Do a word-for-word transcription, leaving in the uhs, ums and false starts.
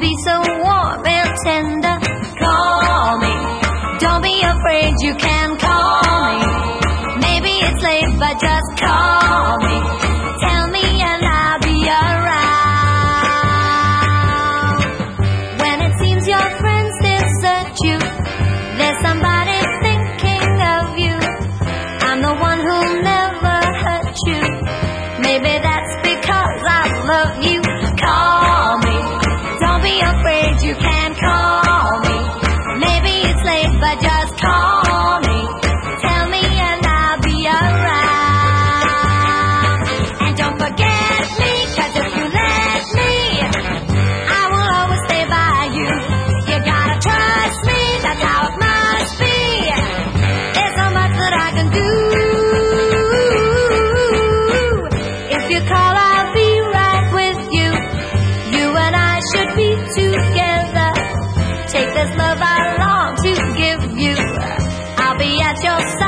be so warm and tender. Call me, don't be afraid, you can call me. Maybe it's late, but just call me. Tell me and I'll be around. When it seems your friends desert you, there's somebody thinking of you. I'm the one who'll never hurt you. Maybe that's because I love you. Call me, don't be afraid, you can call me. Maybe it's late, but just call me. Tell me and I'll be around. And don't forget me, 'cause if you let me, I will always stay by you. You gotta trust me, that's how it must be. There's so much that I can do. If you call, I'll be right with you. You and I should be together. Take this love I long to give you. I'll be at your side.